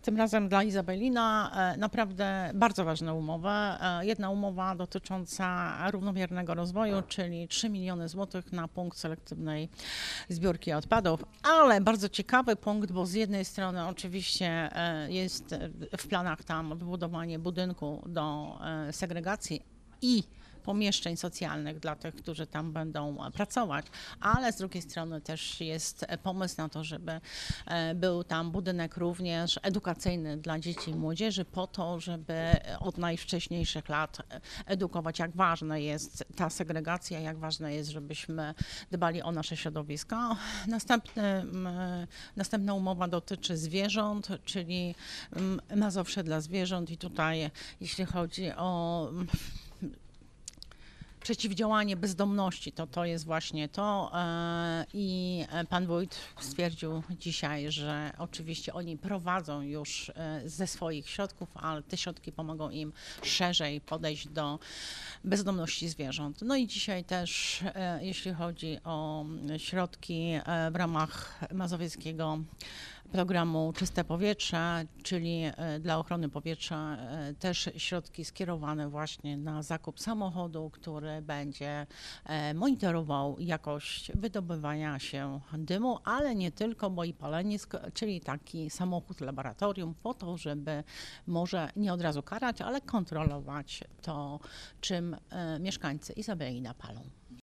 Tym razem dla Izabelina naprawdę bardzo ważne umowy. Jedna umowa dotycząca równomiernego rozwoju, czyli 3 miliony złotych na punkt selektywnej zbiórki odpadów, ale bardzo ciekawy punkt, bo z jednej strony oczywiście jest w planach tam wybudowanie budynku do segregacji i pomieszczeń socjalnych dla tych, którzy tam będą pracować, ale z drugiej strony też jest pomysł na to, żeby był tam budynek również edukacyjny dla dzieci i młodzieży po to, żeby od najwcześniejszych lat edukować, jak ważna jest ta segregacja, jak ważne jest, żebyśmy dbali o nasze środowisko. Następna umowa dotyczy zwierząt, czyli Mazowsze dla zwierząt i tutaj jeśli chodzi o przeciwdziałanie bezdomności, to jest właśnie to i pan wójt stwierdził dzisiaj, że oczywiście oni prowadzą już ze swoich środków, ale te środki pomogą im szerzej podejść do bezdomności zwierząt. No i dzisiaj też, jeśli chodzi o środki w ramach mazowieckiego programu Czyste Powietrze, czyli dla ochrony powietrza też środki skierowane właśnie na zakup samochodu, który będzie monitorował jakość wydobywania się dymu, ale nie tylko, bo i palenisk, czyli taki samochód laboratorium po to, żeby może nie od razu karać, ale kontrolować to, czym mieszkańcy Izabelina palą.